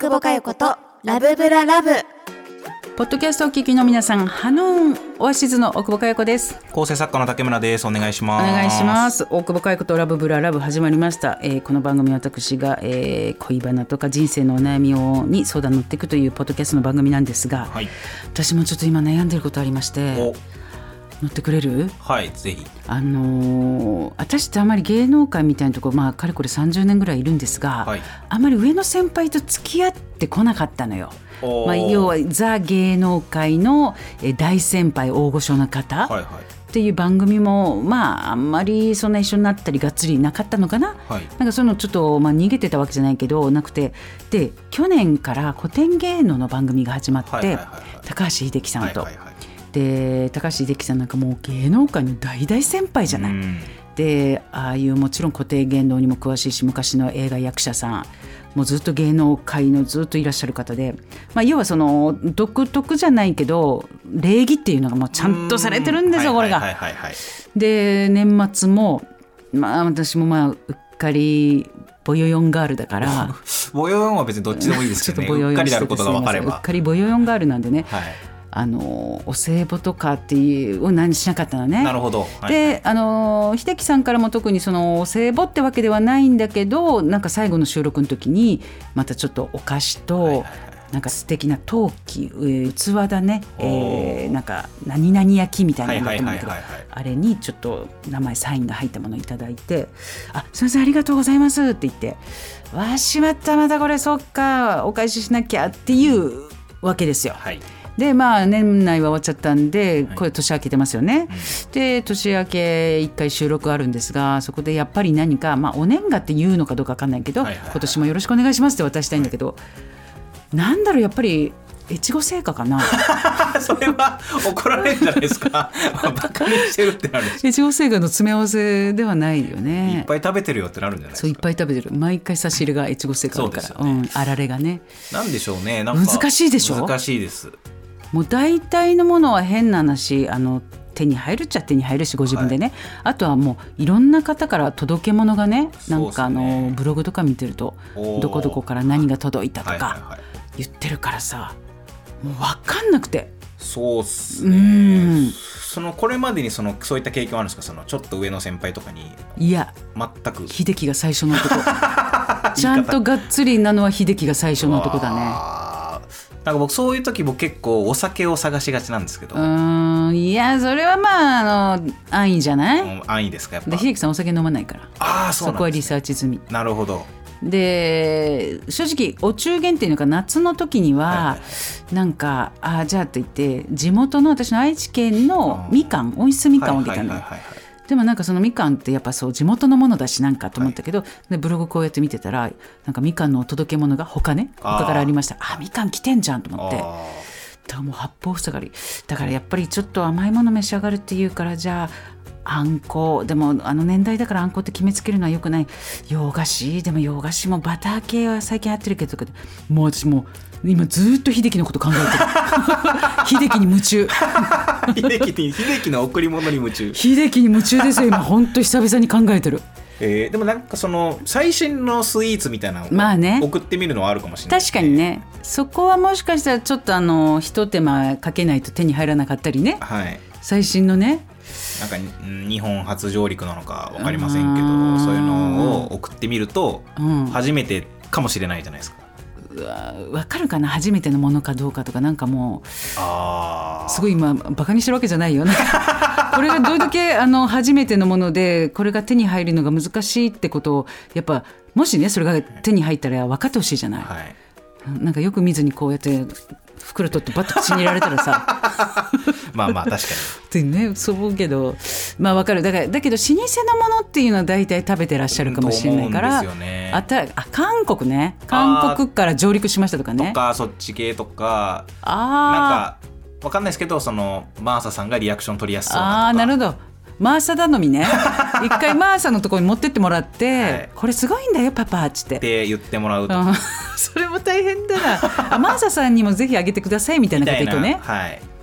久保佳代子とラブブララブ。 ポッドキャストをお聞きの皆さん、ハノーンオアシズの大久保佳代子です。 構成作家の竹村です。お願いします。 お願いします。大久保佳代子とラブブララブ始まりました。この番組は私が、恋バナとか人生のお悩みに相談乗っていくというポッドキャストの番組なんですが、はい、私もちょっと今悩んでることありまして、乗ってくれる？ はい、ぜひ。 私ってあまり芸能界みたいなところ、かれこれ30年ぐらいいるんですが、はい、あまり上の先輩と付き合ってこなかったのよ。要はザ芸能界の大先輩大御所の方、はいはい、っていう番組もあんまりそんな一緒になったりがっつりなかったのかな、はい、なんかそういうのちょっと逃げてたわけじゃないけどなくて、で去年から古典芸能の番組が始まって、はいはいはいはい、高橋英樹さんと、はいはいはい、で高橋英樹さんなんかもう芸能界の大大先輩じゃない。でああいうもちろん古典芸能にも詳しいし、昔の映画役者さんもうずっと芸能界のずっといらっしゃる方で、要はその独特じゃないけど礼儀っていうのがもうちゃんとされてるんですよ、これが。で年末も、私もうっかりボヨヨンガールだからボヨヨンは別にどっちでもいいですけどねうっかりであることが分かれば、 うっかりボヨヨンガールなんでね、はい、お歳暮とかっていうを何しなかったのね。 なるほど、はい、 で秀樹さんからも特にそのお歳暮ってわけではないんだけど、なんか最後の収録の時にまたちょっとお菓子と、なんか素敵な陶器、器だね、なんか何々焼きみたいなのだと思うんだけど、あれにちょっと名前サインが入ったものをいただいて、すいませんありがとうございますって言って、わしまったまたこれそっかお返ししなきゃっていうわけですよ、はい。で年内は終わっちゃったんで、これ年明けてますよね、で年明け1回収録あるんですが、そこでやっぱり何か、お年賀って言うのかどうか分かんないけど、今年もよろしくお願いしますって渡したいんだけど、なんだろう、やっぱり越後製菓かなそれは怒られるんじゃないですかバカにしてるってなる。 越後製菓の詰め合わせではないよね。 いっぱい食べてるよってなるんじゃないですか。 そういっぱい食べてる、毎回差し入れが越後製菓だから、あられがね。 なんでしょうね、なんか難しいでしょ。 難しいです。 もう大体のものは変な話手に入るっちゃ手に入るし、ご自分でね、あとはもういろんな方から届け物がね、なんかブログとか見てるとどこどこから何が届いたとか言ってるからさ、もう分かんなくて。そうっすね。これまでにそういった経験はあるんですか、ちょっと上の先輩とかに。 いや全く。 秀樹が最初の男ちゃんとがっつりなのは秀樹が最初の男だね。 なんか僕そういう時結構お酒を探しがちなんですけど。 いやそれは安易じゃない？ 安易ですかやっぱ。 で秀樹さんお酒飲まないから。そこはリサーチ済み。 なるほど。 で正直お中元っていうのか夏の時には、なんかじゃあって言って地元の私の愛知県のみかん、温室みかんをあげたのよ。でもなんかそのみかんってやっぱそう地元のものだしなんかと思ったけど、でブログこうやって見てたらなんかみかんのお届け物が他からありました。みかん来てんじゃんと思って、だからもう八方塞がりだから、やっぱりちょっと甘いもの召し上がるっていうから、じゃああんこでも年代だからあんこって決めつけるのはよくない。洋菓子でも洋菓子もバター系は最近流行ってるけど、もう私もう今ずっと秀樹のこと考えてる秀樹に夢中秀樹の贈り物に夢中。 秀樹に夢中ですよ今本当久々に考えてる。 でもなんか最新のスイーツみたいなのを送ってみるのはあるかもしれない、 確かにね。そこはもしかしたらちょっと一手間かけないと手に入らなかったりね、最新のね、 なんか日本初上陸なのか分かりませんけど、そういうのを送ってみると初めてかもしれないじゃないですか。 分かるかな、初めてのものかどうかとか。なんかもうすごい今バカにしてるわけじゃないよこれがどれだけ初めてのものでこれが手に入るのが難しいってことをやっぱもしねそれが手に入ったら分かってほしいじゃない、なんかよく見ずにこうやって袋取ってバッと口に入れられたらさ確かにってね、そう思うけど分かる。だけど老舗のものっていうのは大体食べてらっしゃるかもしれないから、韓国ね、韓国から上陸しましたとかね、 とかそっち系とか、なんか分かんないですけどマーサさんがリアクション取りやすそうなとか。 なるほど、マーサ頼みね一回マーサのところに持ってってもらって、これすごいんだよパパっつって言ってもらうと、 それも大変だなマーサさんにもぜひあげてくださいみたいなこと言うとね、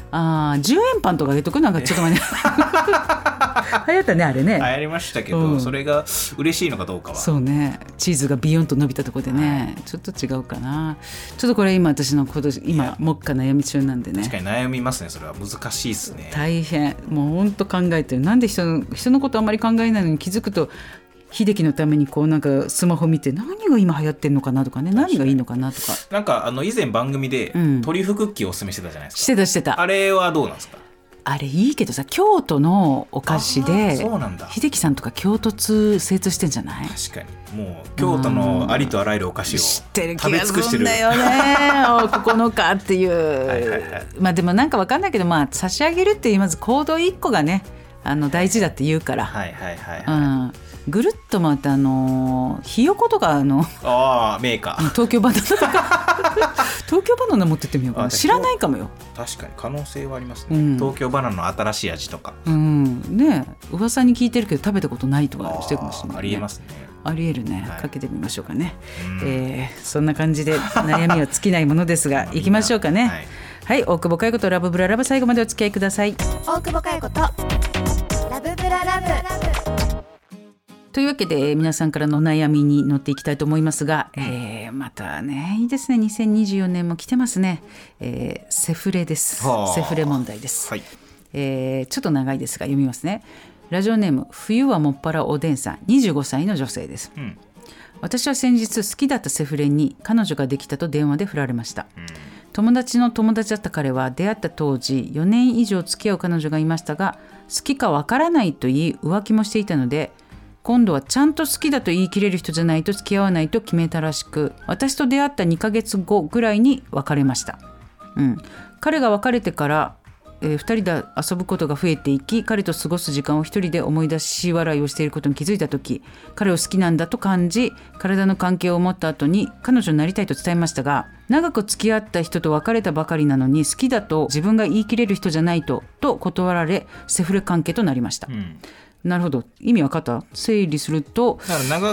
10円パンとかあげとくなんかちょっと待って流行ったねあれね。 流行りましたけど、それが嬉しいのかどうかは。 そうね、チーズがビヨンと伸びたところでね、ちょっと違うかな。ちょっとこれ今私の今目下悩み中なんでね。 確かに悩みますね。それは難しいですね。 大変、もうほんと考えてる。なんで人のことあんまり考えないのに気づくと秀樹のためにこうなんかスマホ見て何が今流行ってんのかなとかね、何がいいのかなとか。 なんか以前番組でトリュフクッキーをおすすめしてたじゃないですか。 してた。 あれはどうなんですか？ あれいいけどさ、京都のお菓子でそうなんだ。 秀樹さんとか京都通精通してんじゃない？ 確かにもう京都のありとあらゆるお菓子を知ってる気食べが尽くしてるするんだよねここのかっていうまあでもなんか分かんないけど、まあ差し上げるっていうまず行動1個がね大事だって言うから、ぐるっと回ってひよことかメーカー東京バナナとか東京バナナ持ってってみようかな。知らないかもよ。 確かに可能性はありますね、東京バナナの新しい味とか、 ね、噂に聞いてるけど食べたことないとかしてるかもしれない、ね、 ありえますね。 ありえるね、かけてみましょうかね、そんな感じで悩みは尽きないものですが行きましょうかね。はい、大久保佳代子とラブブララブ、最後までお付き合いください。 大久保佳代子とラブブララブ。 というわけで皆さんからのお悩みに乗っていきたいと思いますが、またねいいですね、2024年も来てますね、セフレです。セフレ問題です、ちょっと長いですが読みますね。ラジオネーム冬はもっぱらおでんさん、25歳の女性です、私は先日好きだったセフレに彼女ができたと電話で振られました、友達の友達だった彼は出会った当時4年以上付き合う彼女がいましたが、好きかわからないと言い浮気もしていたので、今度はちゃんと好きだと言い切れる人じゃないと付き合わないと決めたらしく、私と出会った2ヶ月後ぐらいに別れました、彼が別れてから、2人で遊ぶことが増えていき、彼と過ごす時間を一人で思い出し笑いをしていることに気づいた時、彼を好きなんだと感じ、体の関係を持った後に彼女になりたいと伝えましたが、長く付き合った人と別れたばかりなのに好きだと自分が言い切れる人じゃないと断られ、セフレ関係となりました、なるほど、意味分かった。整理すると、 だから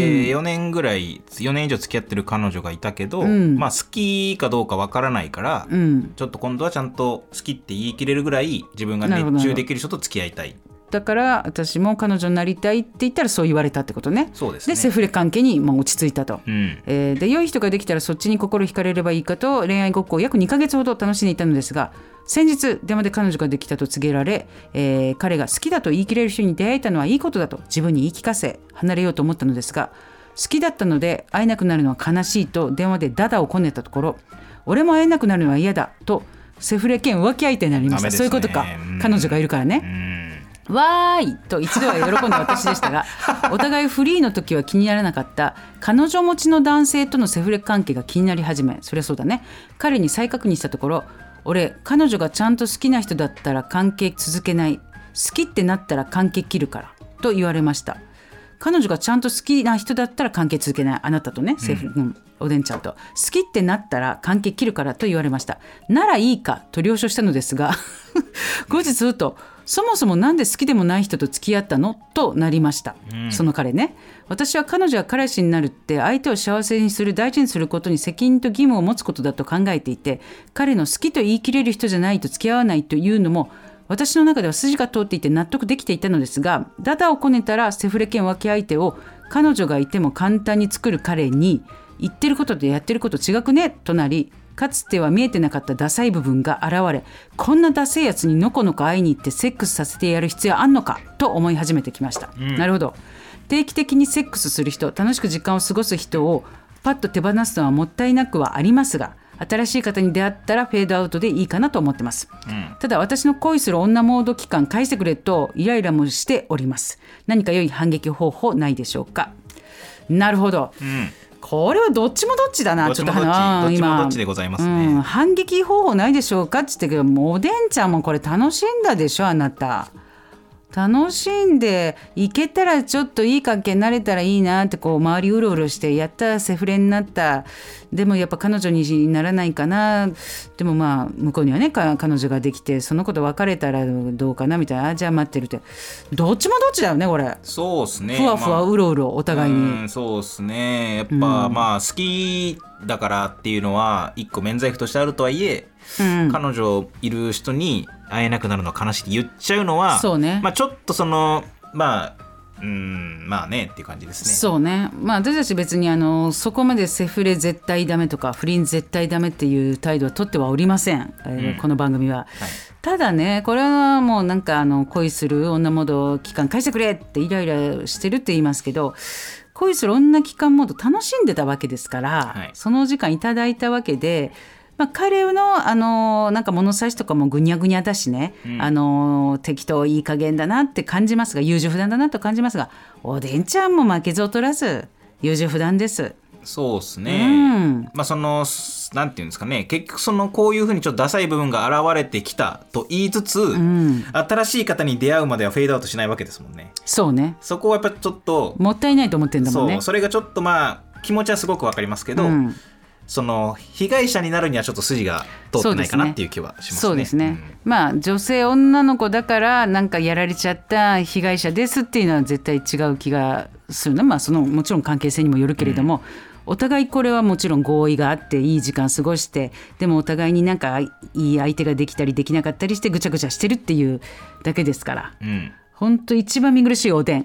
4年ぐらい4年以上付き合ってる彼女がいたけど、好きかどうか分からないから、ちょっと今度はちゃんと好きって言い切れるぐらい自分が熱中できる人と付き合いたい。 だから私も彼女になりたいって言ったらそう言われたってことね。 そうですね。 でセフレ関係に落ち着いたと、で良い人ができたらそっちに心惹かれればいいかと恋愛ごっこを約2ヶ月ほど楽しんでいたのですが、先日電話で彼女ができたと告げられ、彼が好きだと言い切れる人に出会えたのはいいことだと自分に言い聞かせ離れようと思ったのですが、好きだったので会えなくなるのは悲しいと電話でダダをこねたところ、俺も会えなくなるのは嫌だとセフレ兼浮気相手になりました。そういうことか、彼女がいるからね。わーいと一度は喜んだ私でしたがお互いフリーの時は気にならなかった彼女持ちの男性とのセフレ関係が気になり始め、そりゃそうだね。彼に再確認したところ、俺彼女がちゃんと好きな人だったら関係続けない、好きってなったら関係切るからと言われました。彼女がちゃんと好きな人だったら関係続けない、あなたとね、セフレ、おでんちゃんと好きってなったら関係切るからと言われました。ならいいかと了承したのですが後日すると、そもそもなんで好きでもない人と付き合ったのとなりました、その彼ね。私は彼女は彼氏になるって相手を幸せにする、大事にすることに責任と義務を持つことだと考えていて、彼の好きと言い切れる人じゃないと付き合わないというのも私の中では筋が通っていて納得できていたのですが、ダダをこねたらセフレ兼浮気相手を彼女がいても簡単に作る彼に、言ってることとやってること違くねとなり、かつては見えてなかったダサい部分が現れ、こんなダセいやつにのこのこ会いに行ってセックスさせてやる必要あんのかと思い始めてきました、なるほど。定期的にセックスする人、楽しく時間を過ごす人をパッと手放すのはもったいなくはありますが、新しい方に出会ったらフェードアウトでいいかなと思ってます、ただ私の恋する女モード期間返してくれとイライラもしております。何か良い反撃方法ないでしょうか。なるほど、これはどっちもどっちだな。 どっちもどっちでございますね、 反撃方法ないでしょうかって言ってけど、もうおでんちゃんもこれ楽しんだでしょあなた。 楽しんでいけたらちょっといい関係になれたらいいなってこう周りうろうろしてやったセフレになったでもやっぱ彼女にならないかなでもまあ向こうにはね彼女ができてその子と別れたらどうかなみたいなじゃあ待ってるってどっちもどっちだよねこれ。 そうですね。 ふわふわうろうろお互いに、 そうですね。やっぱ、まあ好きだからっていうのは一個免罪符としてあるとはいえ、彼女いる人に会えなくなるのは悲しいって言っちゃうのはそうね。 まあちょっとそのまあねっていう感じですね。 そうね。まあ私たち別にそこまでセフレ絶対ダメとか不倫絶対ダメっていう態度は取ってはおりません、この番組は、ただねこれはもうなんか恋する女モード期間返してくれってイライラしてるって言いますけど恋する女期間モード楽しんでたわけですから、その時間いただいたわけでまあ、彼のなんか物差しとかもぐにゃぐにゃだしね、適当いい加減だなって感じますが優柔不断だなと感じますがおでんちゃんも負けず劣らず優柔不断です。 そうですね、まあなんていうんですかね結局こういうふうにちょっとダサい部分が現れてきたと言いつつ、新しい方に出会うまではフェードアウトしないわけですもんね。 そうね。 そこはやっぱちょっともったいないと思ってんだもんね。 それがちょっとまあ気持ちはすごくわかりますけど、被害者になるにはちょっと筋が通ってないかなっていう気はしますね。 そうですね、まあ女性女の子だからなんかやられちゃった被害者ですっていうのは絶対違う気がするの。まあもちろん関係性にもよるけれども、お互いこれはもちろん合意があっていい時間過ごしてでもお互いになんかいい相手ができたりできなかったりしてぐちゃぐちゃしてるっていうだけですから、ほんと一番見苦しいおでん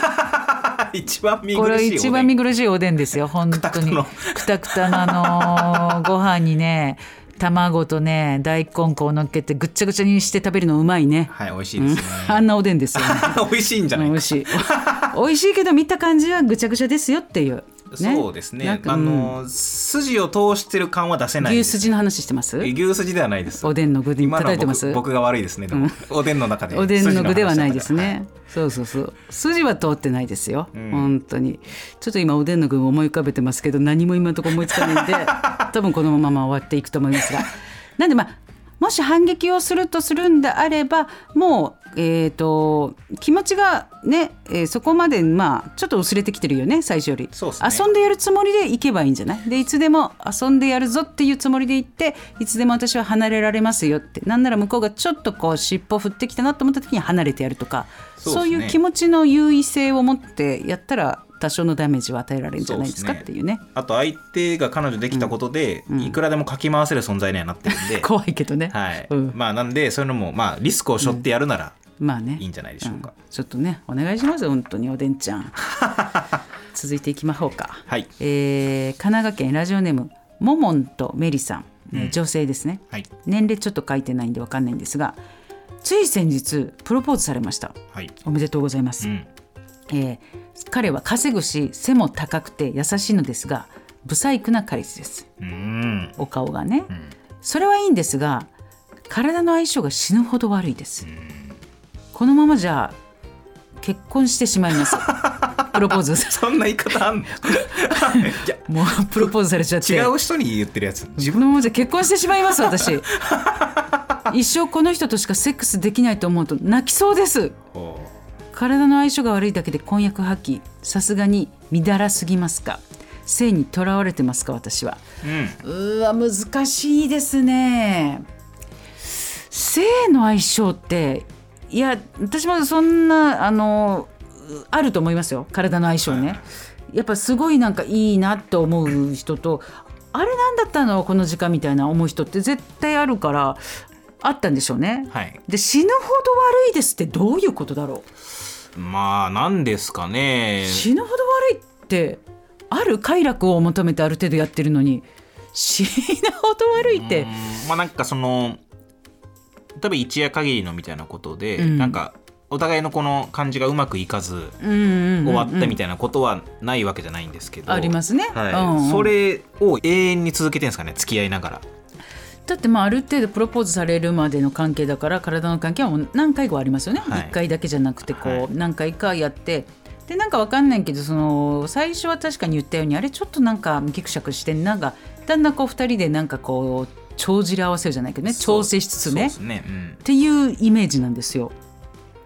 これ一番見苦しいおでんですよ本当に。くたくたのご飯にね卵とね大根粉を乗っけてぐっちゃぐちゃにして食べるのうまいね。 はい美味しいですね、 あんなおでんですよね美味しいんじゃないか。 美味しい美味しいけど見た感じはぐちゃぐちゃですよっていう、 そうですね。筋を通してる感は出せないです。 牛筋の話してます？ 牛筋ではないです。 おでんの具で叩いてます？ 僕が悪いですね。でもおでんの中でおでんの具ではないですね、そう筋は通ってないですよ、本当に。ちょっと今おでんの具を思い浮かべてますけど何も今のところ思いつかないんで多分このまま終わっていくと思いますがなんでもし反撃をするとするんであればもう、気持ちがね、そこまでちょっと薄れてきてるよね最初より。そうですね。遊んでやるつもりでいけばいいんじゃない。でいつでも遊んでやるぞっていうつもりでいっていつでも私は離れられますよって。なんなら向こうがちょっとこう尻尾振ってきたなと思った時に離れてやるとかそういう気持ちの優位性を持ってやったら多少のダメージを与えられるんじゃないですかっていうね。 あと相手が彼女できたことで、いくらでもかき回せる存在にはなってるんで怖いけどね、 なんでそういうのもリスクを背負ってやるなら、いいんじゃないでしょうか、 ちょっとねお願いします本当におでんちゃん続いていきましょうか、神奈川県ラジオネームももんとメリさん、女性ですね、年齢ちょっと書いてないんで分かんないんですがつい先日プロポーズされました、おめでとうございます、彼は稼ぐし背も高くて優しいのですが不細工な彼氏です、お顔がね、それはいいんですが体の相性が死ぬほど悪いです、このままじゃ結婚してしまいますプロポーズそんな言い方あんのもうプロポーズされちゃって違う人に言ってるやつ自分のままじゃ結婚してしまいます私一生この人としかセックスできないと思うと泣きそうです。体の相性が悪いだけで婚約破棄さすがに乱らすぎますか。性にとらわれてますか私は、うわ難しいですね。性の相性っていや私もそんなあると思いますよ体の相性ね。やっぱすごいなんかいいなと思う人とあれなんだったのこの時間みたいな思う人って絶対あるからあったんでしょうね、で死ぬほど悪いですってどういうことだろう。 なんですかね死ぬほど悪いってある快楽を求めてある程度やってるのに死ぬほど悪いってなんか例えば一夜限りのみたいなことで、なんかお互いのこの感じがうまくいかず終わったみたいなことはないわけじゃないんですけど、 ありますね、 それを永遠に続けてるんですかね付き合いながら。 だってある程度プロポーズされるまでの関係だから体の関係はもう何回かありますよね、1回だけじゃなくて何回かやってでなんか分かんないけど最初は確かに言ったようにあれちょっとなんかギクシャクしてんながだんだん2人でなんか帳尻合わせるじゃないけどね調整しつつねっていうイメージなんですよ。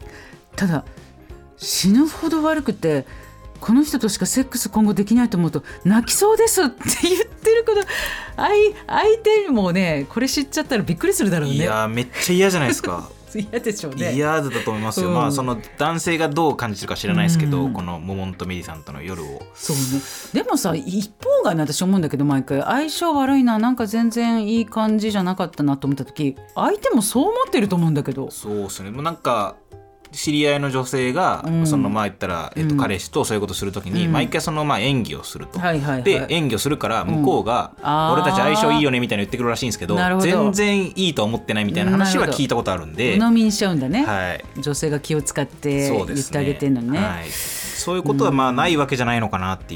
ただ死ぬほど悪くてこの人としかセックス今後できないと思うと泣きそうですって言ってること相手もねこれ知っちゃったらびっくりするだろうね。 いやめっちゃ嫌じゃないですか嫌でしょうね。 嫌だと思いますよ、まあその男性がどう感じるか知らないですけど、このモモンとメリさんとの夜を。 そうね。でもさ一方がね私思うんだけど毎回相性悪いななんか全然いい感じじゃなかったなと思った時相手もそう思ってると思うんだけど。 そうですね。もうなんか知り合いの女性が、そのまあ言ったら、彼氏とそういうことするときに、毎回そのまあ演技をすると、で演技をするから向こうが、俺たち相性いいよねみたいな言ってくるらしいんですけど、全然いいと思ってないみたいな話は聞いたことあるんで、 鵜呑みにしちゃうんだね、 はい、 女性が気を使って言ってあげてんのね。 はい、そういうことはまあないわけじゃないのかなっていう。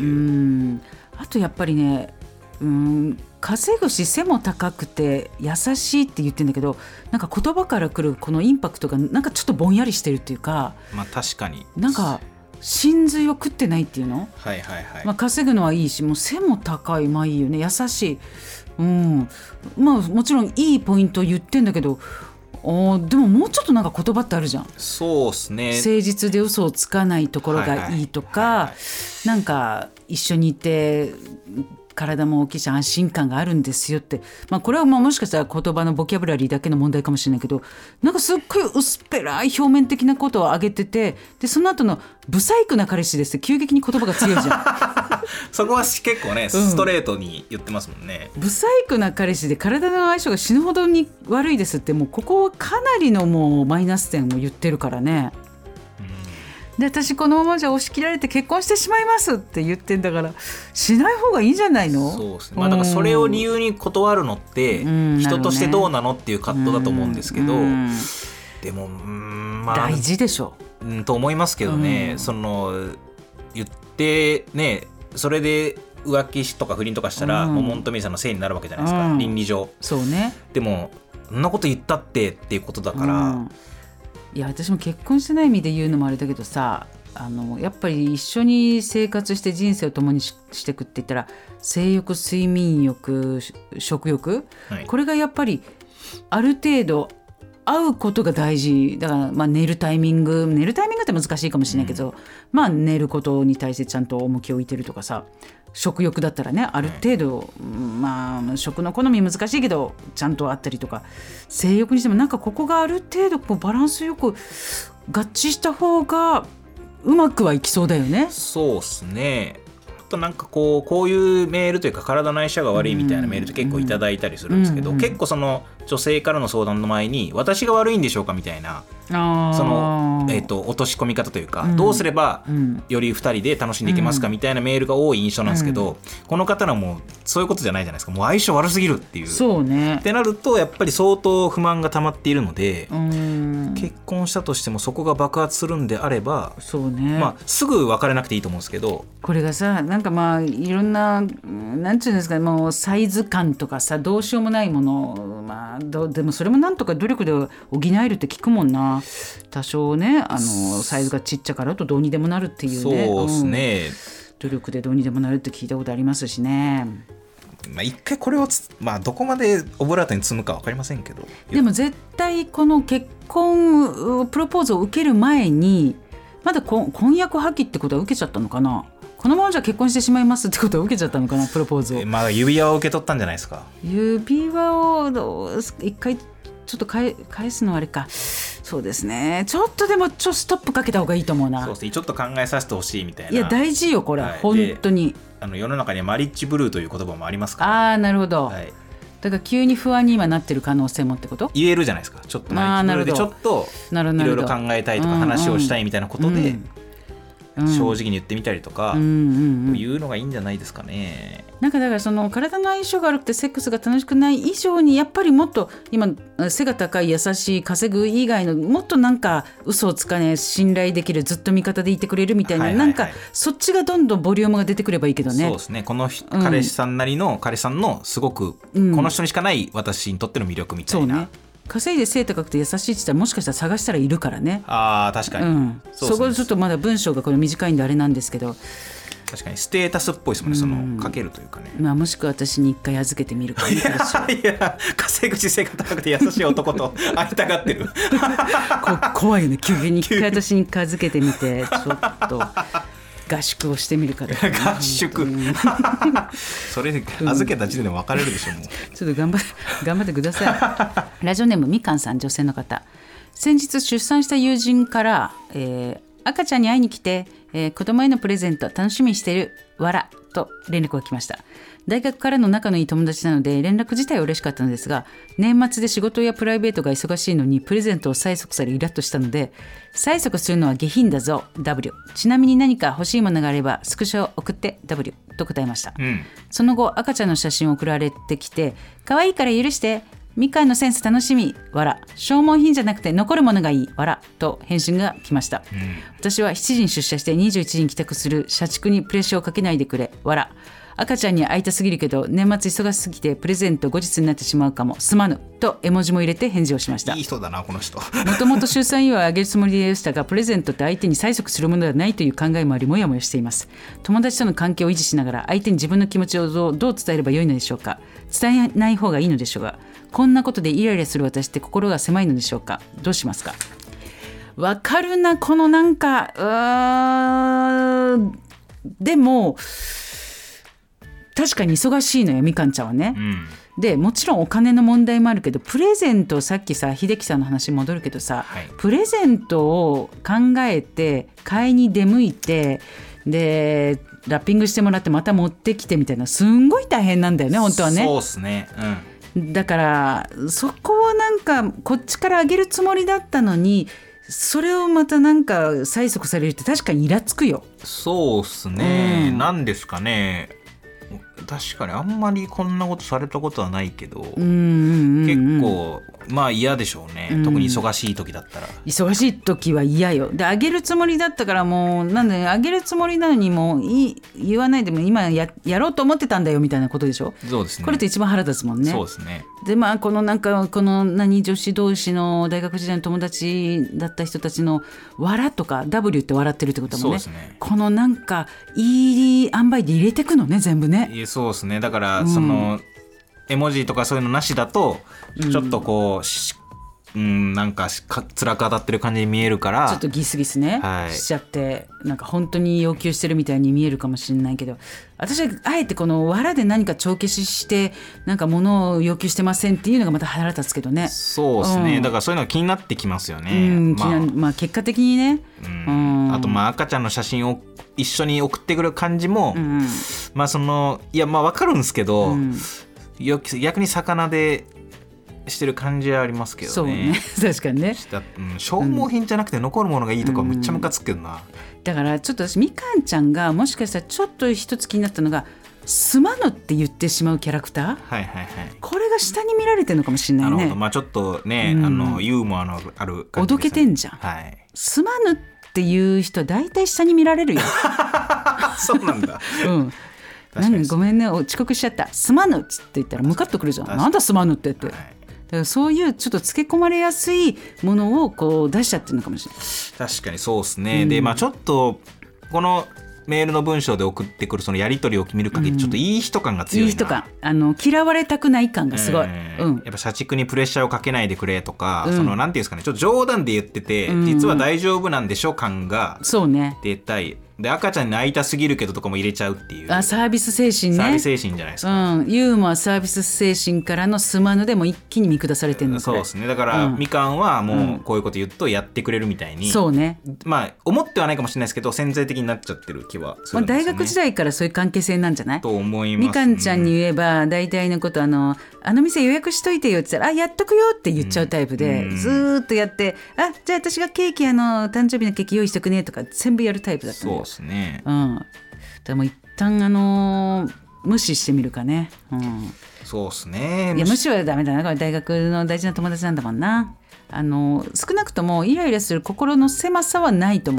あとやっぱりね稼ぐし背も高くて優しいって言ってんだけどなんか言葉から来るこのインパクトがなんかちょっとぼんやりしてるっていうか、 まあ確かになんか真髄を食ってないっていうの、 はいはいはい、 まあ、稼ぐのはいいしもう背も高いまあいいよね優しい、まあもちろんいいポイント言ってんだけどでももうちょっとなんか言葉ってあるじゃん。 そうですね。 誠実で嘘をつかないところがいいとか、なんか一緒にいて体も大きいし安心感があるんですよって、まあ、これはもしかしたら言葉のボキャブラリーだけの問題かもしれないけどなんかすっごい薄っぺらい表面的なことを挙げててでその後のブサイクな彼氏ですって急激に言葉が強いじゃんそこは結構ねストレートに言ってますもんね、 ブサイクな彼氏で体の相性が死ぬほどに悪いですってもうここはかなりのもうマイナス点を言ってるからね。で私このままじゃ押し切られて結婚してしまいますって言ってんだからしない方がいいんじゃないの。 そうですね、まあ、だからそれを理由に断るのって人としてどうなのっていう葛藤だと思うんですけど、でもまあ大事でしょと思いますけどね、その言ってねそれで浮気とか不倫とかしたらモモンとメリさんのせいになるわけじゃないですか、倫理上。 そうね。 でもそんなこと言ったっていうことだから、 いや私も結婚してない意味で言うのもあれだけどさやっぱり一緒に生活して人生を共にしていくって言ったら性欲睡眠欲食欲、これがやっぱりある程度合うことが大事だから、まあ、寝るタイミングって難しいかもしれないけど、まあ寝ることに対してちゃんと重きを置いてるとかさ食欲だったらねある程度、まあ食の好み難しいけどちゃんとあったりとか性欲にしてもなんかここがある程度こうバランスよく合致した方がうまくはいきそうだよね。 そうですね。あとなんかこういうメールというか体の相性が悪いみたいなメールって結構いただいたりするんですけど、結構その女性からの相談の前に私が悪いんでしょうかみたいなその、落とし込み方というか、どうすればより2人で楽しんでいけますかみたいなメールが多い印象なんですけど、この方のもうそういうことじゃないじゃないですか。もう相性悪すぎるっていう。 そうね。 ってなるとやっぱり相当不満が溜まっているので、結婚したとしてもそこが爆発するんであれば、 そうね、 まあ、すぐ別れなくていいと思うんですけど、 これがさなんかまあいろんななんていうんですかもうサイズ感とかさどうしようもないもの、まあ、でもそれもなんとか努力で補えるって聞くもんな。多少ねサイズがちっちゃからとどうにでもなるっていうね。 そうですね、 努力でどうにでもなるって聞いたことありますしね。 まあ、一回これをまあ、どこまでオブラートに積むか分かりませんけど、 でも絶対この結婚プロポーズを受ける前にまだ婚約破棄ってことは受けちゃったのかな。このままじゃ結婚してしまいますってことは受けちゃったのかなプロポーズを。 まあ、指輪を受け取ったんじゃないですか。 指輪を一回ちょっと返すのはあれか。そうですね。ちょっとでもストップかけた方がいいと思うな。 そうですね。ちょっと考えさせてほしいみたいな。 いや大事よこれ、本当に。 世の中にはマリッジブルーという言葉もありますから。 あ、なるほど、はい、だから急に不安に今なってる可能性もってこと言えるじゃないですか。ちょっとマリッジブルーでちょっといろいろ考えたいとか話をしたいみたいなことで、正直に言ってみたりとか、言うのがいいんじゃないですかね。 なんかだからその体の相性が悪くてセックスが楽しくない以上にやっぱりもっと今背が高い優しい稼ぐ以外のもっとなんか嘘をつかね信頼できるずっと味方でいてくれるみたいな、なんかそっちがどんどんボリュームが出てくればいいけどね。 そうですね。この彼氏さんなりの彼氏さんのすごくこの人にしかない私にとっての魅力みたいな、 そうね。稼いで背高くて優しいって言ったらもしかしたら探したらいるからね。 あ、確かに、 そこちょっとまだ文章がこれ短いんであれなんですけど、 確かにステータスっぽいですもんね、そのかけるというかね。 まあ、もしくは私に一回預けてみるか。 いや稼ぐ姿勢が高くて優しい男と会いたがってる怖いよね。急に一回私に預けてみてちょっと合宿をしてみるかだ、ね、 合宿それで預けた時点で別れるでしょもう。 ちょっと頑張ってくださいラジオネームみかんさん、女性の方。先日出産した友人から、赤ちゃんに会いに来て、子供へのプレゼント楽しみにしてるわらと連絡が来ました。大学からの仲のいい友達なので連絡自体は嬉しかったのですが、年末で仕事やプライベートが忙しいのにプレゼントを催促されイラッとしたので、催促するのは下品だぞ W、 ちなみに何か欲しいものがあればスクショ送って W と答えました、その後赤ちゃんの写真を送られてきて、可愛いから許して、みかんのセンス楽しみわら、消耗品じゃなくて残るものがいいわらと返信が来ました、私は7時に出社して21時に帰宅する社畜にプレッシャーをかけないでくれわら、赤ちゃんに会いたすぎるけど年末忙しすぎてプレゼント後日になってしまうかもすまぬと絵文字も入れて返事をしました。 いい人だなこの人。 もともと出産祝いをあげるつもりでしたが、プレゼントって相手に催促するものではないという考えもありもやもやしています。友達との関係を維持しながら相手に自分の気持ちをどう伝えればよいのでしょうか。伝えない方がいいのでしょうか。こんなことでイライラする私って心が狭いのでしょうか。どうしますか。わかるな、このなんかでも確かに忙しいのよ、みかんちゃんはね、でもちろんお金の問題もあるけど、プレゼント、さっきさ秀樹さんの話に戻るけどさ、プレゼントを考えて買いに出向いて、でラッピングしてもらってまた持ってきてみたいな、すんごい大変なんだよね本当はね。 そうですね、 だからそこをなんかこっちからあげるつもりだったのに、それをまたなんか催促されるって確かにイラつくよ。 そうですね、なんですかね、確かにあんまりこんなことされたことはないけど、結構まあ嫌でしょうね、特に忙しい時だったら。 忙しい時は嫌よ。であげるつもりだったから、もうなんであげるつもりなのにもう言わないでも今 やろうと思ってたんだよみたいなことでしょ。 そうですね、 これって一番腹立つもんね。 そうですね。 でまあこのなんかこの女子同士の大学時代の友達だった人たちの笑とか W って笑ってるってことも ね、このなんかいい塩梅で入れてくのね全部ね。 そうですね。だからその、絵文字とかそういうのなしだとちょっとこう、なんか辛く当たってる感じに見えるから、 ちょっとギスギスね、しちゃって、なんか本当に要求してるみたいに見えるかもしれないけど、私はあえてこの藁で何か帳消ししてなんか物を要求してませんっていうのがまた腹立つけどね。 そうですね、だからそういうのが気になってきますよね、 まあ結果的にね、 あとまあ赤ちゃんの写真を一緒に送ってくる感じも、まあそのいやまあ分かるんですけど、逆に魚でしてる感じはありますけどね。 そうね確かにね、 消耗品じゃなくて残るものがいいとかめっちゃムカつくけどな、 だからちょっと私みかんちゃんがもしかしたらちょっと一つ気になったのが、すまぬって言ってしまうキャラクター、これが下に見られてるのかもしれないね。 なるほど、まあちょっとね、ユーモアのある感じですね。 おどけてんじゃん、すまぬっていう人は大体下に見られるよそうなんだごめんね遅刻しちゃった、すまぬっつって言ったらムカッとくるじゃん、なんだすまぬってって、だからそういうちょっとつけ込まれやすいものをこう出しちゃってるのかもしれない。 確かにそうですね、でまあちょっとこのメールの文章で送ってくるそのやり取りを見る限りちょっといい人感が強いな、 いい人感、嫌われたくない感がすごい、 やっぱ社畜にプレッシャーをかけないでくれとか、そのなんていうんですかね、ちょっと冗談で言ってて、実は大丈夫なんでしょ感が出たい。で赤ちゃんに会いたすぎるけどとかも入れちゃうっていう、 サービス精神ね、 サービス精神じゃないですか、 ユーモアサービス精神からのすまぬでも一気に見下されてるの。 そうですね、だから、みかんはもうこういうこと言うとやってくれるみたいに、 そうね、 まあ思ってはないかもしれないですけど潜在的になっちゃってる気はするんですよね。 大学時代からそういう関係性なんじゃないと思います。 みかんちゃんに言えば大体のことあの店予約しといてよって言ったら、やっとくよって言っちゃうタイプで、ずーっとやって、じゃあ私がケーキ誕生日のケーキ用意しとくねとか全部やるタイプだったんだよ。 そうですね、 でも一旦無視してみるかね、 そうですね。 いや無視はダメだな、これ大学の大事な友達なんだもんな。少なくともイライラする心の狭さはないと思う。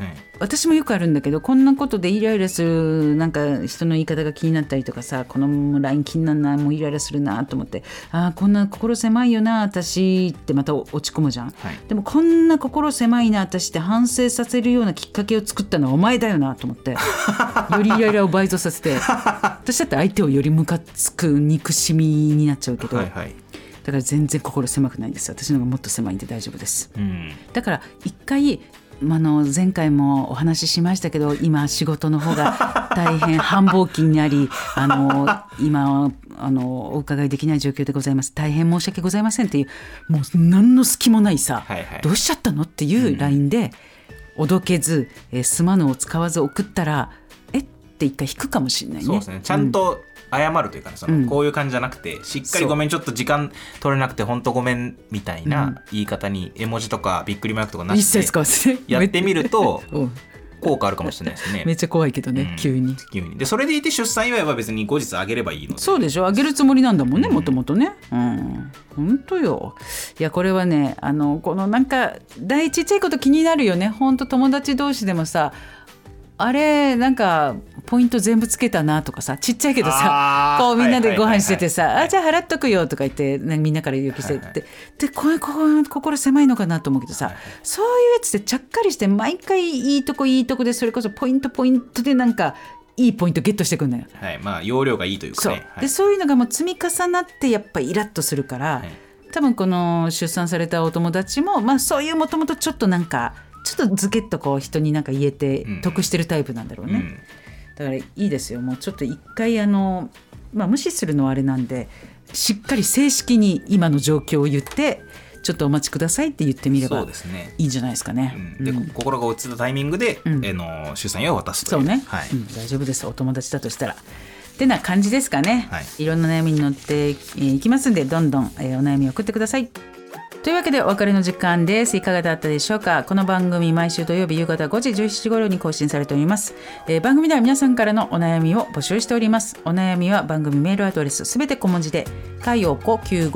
私もよくあるんだけど、こんなことでイライラする、なんか人の言い方が気になったりとかさ、このライン気になるな、もうイライラするなと思って、こんな心狭いよな私ってまた落ち込むじゃん、でもこんな心狭いな私って反省させるようなきっかけを作ったのはお前だよなと思って、よりイライラを倍増させて私だって相手をよりムカつく憎しみになっちゃうけど、だから全然心狭くないんです。私の方がもっと狭いんで大丈夫です、だから一回前回もお話ししましたけど、今仕事の方が大変繁忙期になり今お伺いできない状況でございます、大変申し訳ございませんっていう、もう何の隙もないさ、どうしちゃったのっていう LINE でおどけず、すまぬを使わず送ったらって一回引くかもしれないね。 そうですね、ちゃんと謝るというか、こういう感じじゃなくて、しっかりごめんちょっと時間取れなくて本当ごめんみたいな言い方に絵文字とかびっくりマークとかなしでやってみると効果あるかもしれないですね。 めっちゃ怖いけどね、急にで、それでいて出産祝いは別に後日あげればいいので。 そうでしょ、あげるつもりなんだもんね、もともとね。本当よ。いやこれはね、このなんかちっちゃいこと気になるよね。本当友達同士でもさ、あれなんかポイント全部つけたなとかさ、ちっちゃいけどさ、こうみんなでご飯しててさ、じゃあ払っとくよとか言って、みんなから要求してって、でこれ心狭いのかなと思うけどさ、そういうやつってちゃっかりして毎回いいとこで、それこそポイントでなんかいいポイントゲットしてくんのよ。 容量がいいというかね。 でそういうのがもう積み重なってやっぱイラッとするから、多分この出産されたお友達も、そういうもともとちょっとなんかちょっとズケッとこう人になんか言えて得してるタイプなんだろうね、だからいいですよ。もうちょっと一回無視するのはあれなんで、しっかり正式に今の状況を言って、ちょっとお待ちくださいって言ってみればいいんじゃないですかね。 で心が落ちたタイミングで、出産祝いを渡すという。 そうね、大丈夫です、お友達だとしたらってな感じですかね、いろんな悩みに乗っていきますんで、どんどん、お悩みを送ってください。というわけでお別れの時間です。いかがだったでしょうか。この番組毎週土曜日夕方5時17時頃に更新されております、番組では皆さんからのお悩みを募集しております。お悩みは番組メールアドレスすべて小文字でかよこ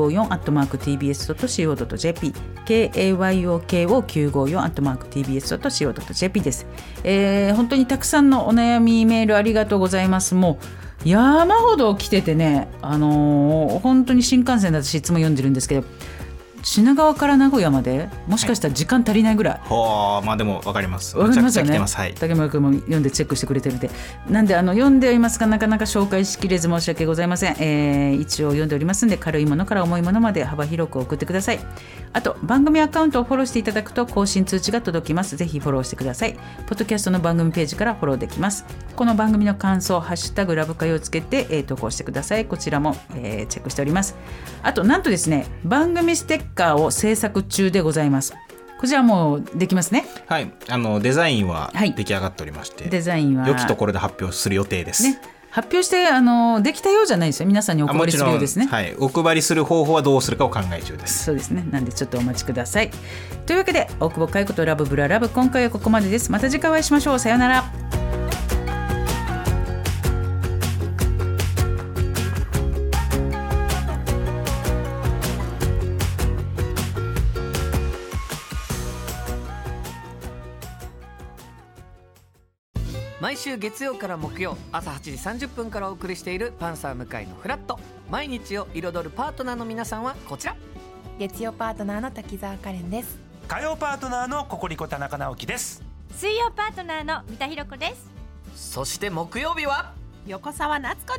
954@tbs.co.jp KAYOKO954@tbs.co.jp です、本当にたくさんのお悩みメールありがとうございます。もう山ほど来ててね、本当に新幹線で私いつも読んでるんですけど、品川から名古屋までもしかしたら時間足りないぐらい、 でも分かります。 分かりますよね。 めちゃくちゃ来てます、 竹村君も読んでチェックしてくれてるんで、なんで読んではいますがなかなか紹介しきれず申し訳ございません、一応読んでおりますんで、軽いものから重いものまで幅広く送ってください。あと番組アカウントをフォローしていただくと更新通知が届きます。ぜひフォローしてください。ポッドキャストの番組ページからフォローできます。この番組の感想ハッシュタグラブカヨをつけて、投稿してください。こちらも、チェックしております。あとなんとですね、番組ステッカーを制作中でございます。こちらもうできますね。 はい、デザインは出来上がっておりまして、 デザインは良きところで発表する予定です、 発表してできたようじゃないですよ。皆さんにお配りするようですね。 お配りする方法はどうするかを考え中です。 そうですね。なんでちょっとお待ちください。というわけで大久保佳代子とラブブララブ、今回はここまでです。また次回お会いしましょう。さようなら。 毎週月曜から木曜朝8時30分からお送りしているパンサー向井のフラット。毎日を彩るパートナーの皆さんはこちら。 月曜パートナーの滝沢カレンです。 火曜パートナーのココリコ田中直樹です。 水曜パートナーの三田寛子です。 そして木曜日は横澤夏子です。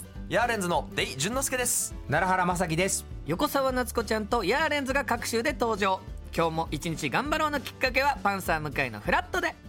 ヤーレンズのデイ淳之介です。 奈良原雅樹です。 横澤夏子ちゃんとヤーレンズが各週で登場。今日も一日頑張ろうのきっかけはパンサー向井のフラットで。